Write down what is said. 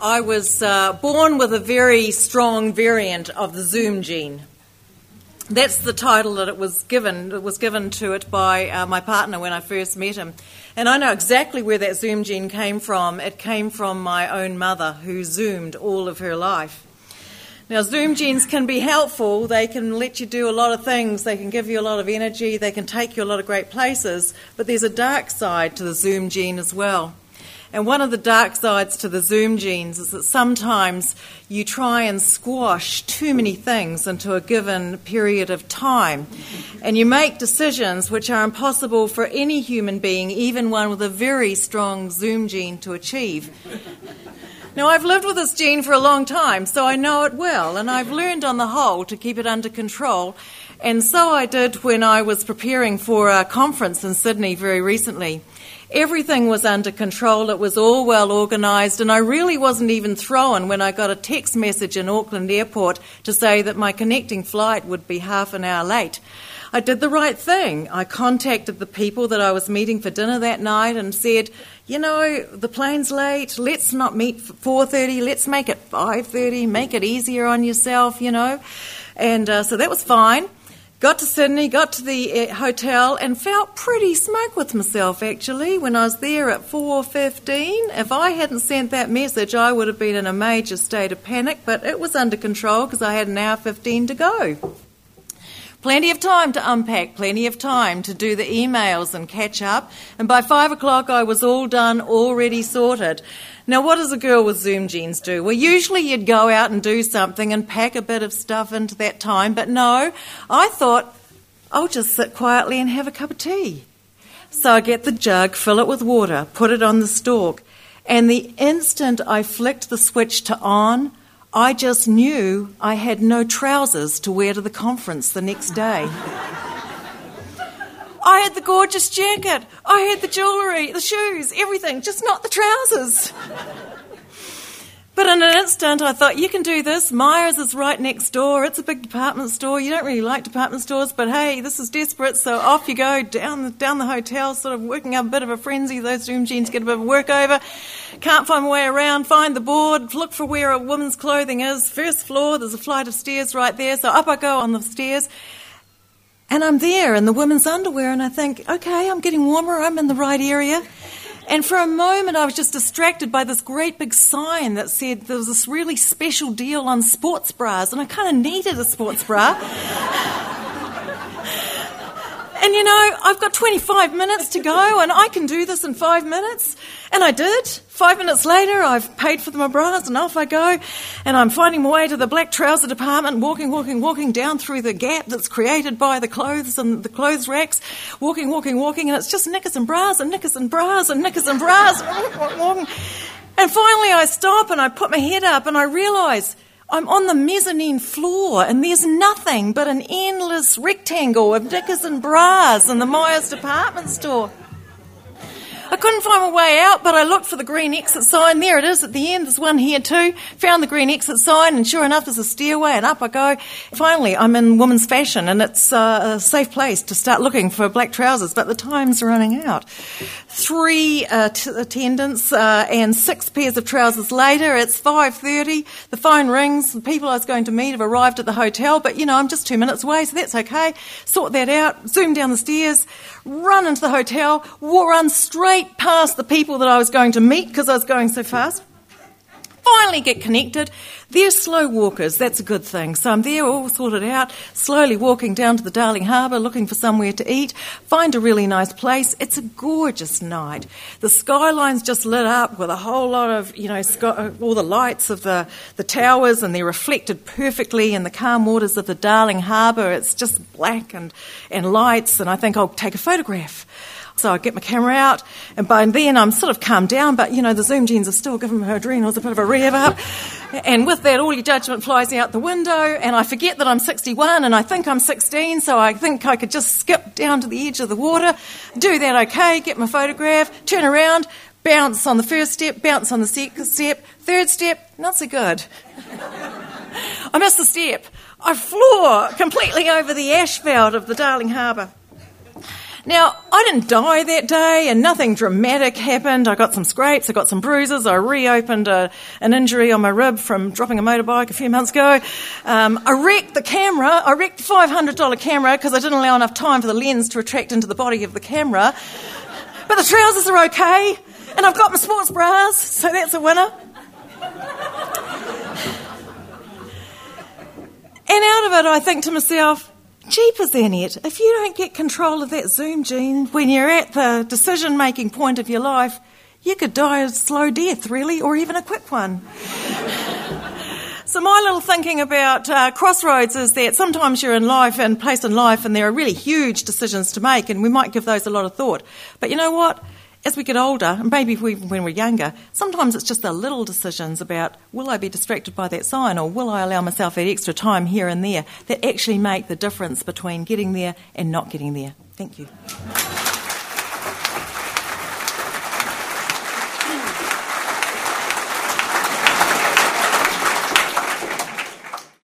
I was born with a very strong variant of the Zoom gene. That's the title that it was given. It was given to it by my partner when I first met him. And I know exactly where that Zoom gene came from. It came from my own mother, who Zoomed all of her life. Now, Zoom genes can be helpful. They can let you do a lot of things. They can give you a lot of energy. They can take you a lot of great places. But there's a dark side to the Zoom gene as well. And one of the dark sides to the Zoom genes is that sometimes you try and squash too many things into a given period of time. And you make decisions which are impossible for any human being, even one with a very strong Zoom gene, to achieve. Now, I've lived with this gene for a long time, so I know it well, and I've learned on the whole to keep it under control. And so I did when I was preparing for a conference in Sydney very recently. Everything was under control, it was all well organised, and I really wasn't even thrown when I got a text message in Auckland Airport to say that my connecting flight would be half an hour late. I did the right thing. I contacted the people that I was meeting for dinner that night and said, you know, the plane's late, let's not meet for 4:30, let's make it 5:30, make it easier on yourself, you know. And so that was fine. Got to Sydney, got to the hotel, and felt pretty smug with myself, actually, when I was there at 4:15. If I hadn't sent that message, I would have been in a major state of panic, but it was under control because I had an hour 15 to go. Plenty of time to unpack, plenty of time to do the emails and catch up, and by 5 o'clock I was all done, already sorted. Now, what does a girl with Zoom genes do? Well, usually you'd go out and do something and pack a bit of stuff into that time, but no, I thought, I'll just sit quietly and have a cup of tea. So I get the jug, fill it with water, put it on the stalk, and the instant I flicked the switch to on, I just knew I had no trousers to wear to the conference the next day. I had the gorgeous jacket, I had the jewellery, the shoes, everything, just not the trousers. But in an instant I thought, you can do this, Myers is right next door, it's a big department store, you don't really like department stores, but hey, this is desperate, so off you go, down the hotel, sort of working up a bit of a frenzy, those Zoom genes get a bit of a work over, can't find my way around, find the board, look for where a woman's clothing is, first floor, there's a flight of stairs right there, so up I go on the stairs, and I'm there in the women's underwear, and I think, okay, I'm getting warmer, I'm in the right area. And for a moment I was just distracted by this great big sign that said there was this really special deal on sports bras, and I kind of needed a sports bra. And you know, I've got 25 minutes to go and I can do this in 5 minutes. And I did. 5 minutes later, I've paid for my bras and off I go. And I'm finding my way to the black trouser department, walking down through the gap that's created by the clothes and the clothes racks. Walking. And it's just knickers and bras and knickers and bras and knickers and bras. And finally I stop and I put my head up and I realise I'm on the mezzanine floor and there's nothing but an endless rectangle of knickers and bras in the Myers department store. I couldn't find my way out, but I looked for the green exit sign. There it is at the end. There's one here too. Found the green exit sign, and sure enough, there's a stairway, and up I go. Finally, I'm in women's fashion, and it's a safe place to start looking for black trousers, but the time's running out. 3 attendants and 6 pairs of trousers later, it's 5:30. The phone rings. The people I was going to meet have arrived at the hotel, but, you know, I'm just 2 minutes away, so that's okay. Sort that out, zoom down the stairs, run into the hotel, run straight past the people that I was going to meet because I was going so fast. Finally get connected. They're slow walkers, that's a good thing. So I'm there all sorted out, slowly walking down to the Darling Harbour, looking for somewhere to eat, find a really nice place. It's a gorgeous night. The skyline's just lit up with a whole lot of, you know, all the lights of the towers, and they're reflected perfectly in the calm waters of the Darling Harbour. It's just black and lights, and I think I'll take a photograph. So I get my camera out, and by then I'm sort of calmed down, but, you know, the Zoom genes are still giving my adrenals a bit of a rev up. And with that, all your judgment flies out the window, and I forget that I'm 61, and I think I'm 16, so I think I could just skip down to the edge of the water, do that okay, get my photograph, turn around, bounce on the first step, bounce on the second step, third step, not so good. I missed the step. I floor completely over the asphalt of the Darling Harbour. Now, I didn't die that day and nothing dramatic happened. I got some scrapes, I got some bruises, I reopened an injury on my rib from dropping a motorbike a few months ago. I wrecked the camera. I wrecked the $500 camera because I didn't allow enough time for the lens to retract into the body of the camera. But the trousers are okay, and I've got my sports bras, so that's a winner. And out of it, I think to myself, jeepers, Annette, if you don't get control of that Zoom gene when you're at the decision-making point of your life, you could die a slow death, really, or even a quick one. So my little thinking about crossroads is that sometimes you're in life and placed in life and there are really huge decisions to make, and we might give those a lot of thought. But you know what? As we get older, and maybe when we're younger, sometimes it's just the little decisions about, will I be distracted by that sign, or will I allow myself that extra time here and there, that actually make the difference between getting there and not getting there. Thank you.